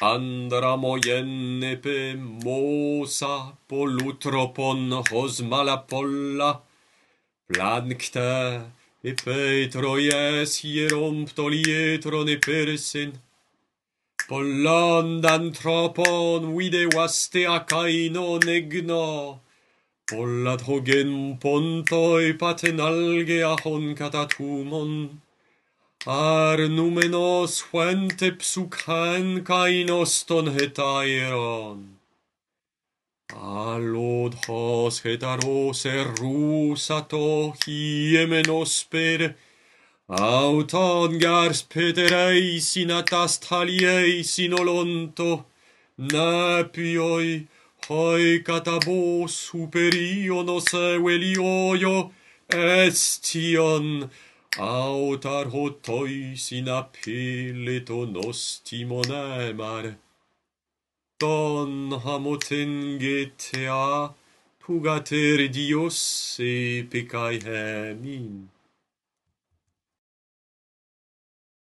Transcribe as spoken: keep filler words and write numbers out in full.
Andramojenne pe mosa polutropon hos malapolla, plancta e petroies hieromptolietron e persin, pollandantropon vide vaste acaino negno, pollat hogen pontoi patenalge ahon catatumon, ar numenos fuente psucan kainos ton hetairon. Alod hos hetaros erusato hiemenos per, auton gars petereis in atasthalieis in olonto, napioi hoi katabos superionos evelioio estion, autar hotois in apeletos timonemar. Ton hamoten getea pugater dios e pecai hemin.